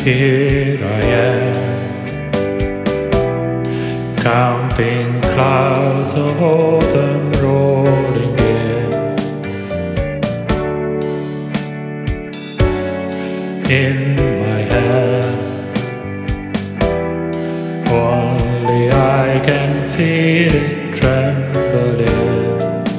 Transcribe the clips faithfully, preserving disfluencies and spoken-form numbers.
Here I am, counting clouds of autumn rolling in. In my hand, only I can feel it trembling.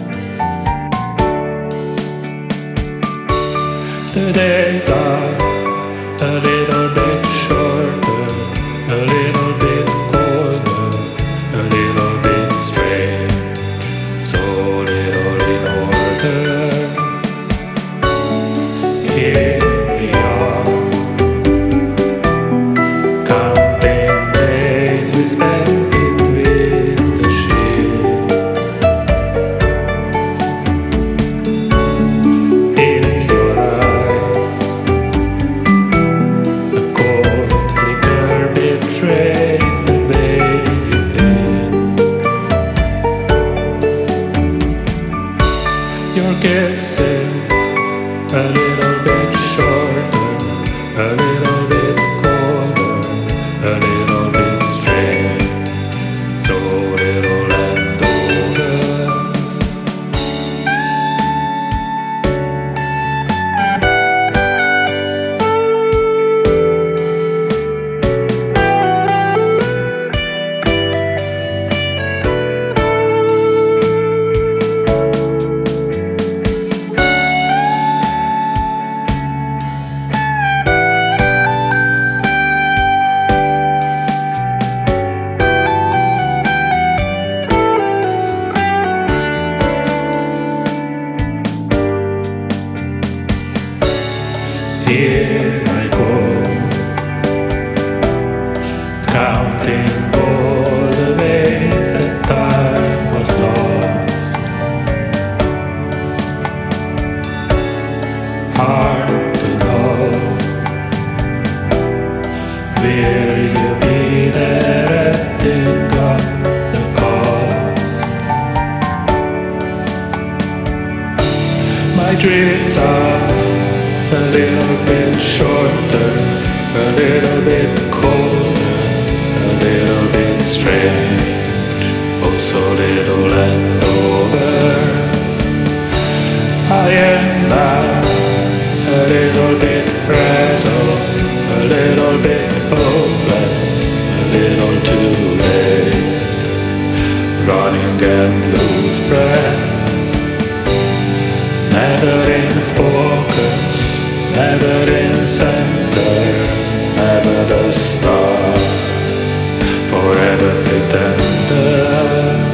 The days are a little bit shorter, a little bit colder, a little bit strange, so little in order. Here we are, counting days we spent between the sheets. In your eyes, a cold flicker betrays the way you did. Your kisses a little bit shorter, a little bit colder, a little bit strange, so little and older. Here I go, counting all the ways that time was lost. Hard to know, will you be there at the cost? My dreams are a little bit shorter, a little bit colder, a little bit strange, oh so little and over. I am now a little bit frazzled, a little bit hopeless, a little too late, running and lose breath, never in focus, never in center, never the star, forever pretender.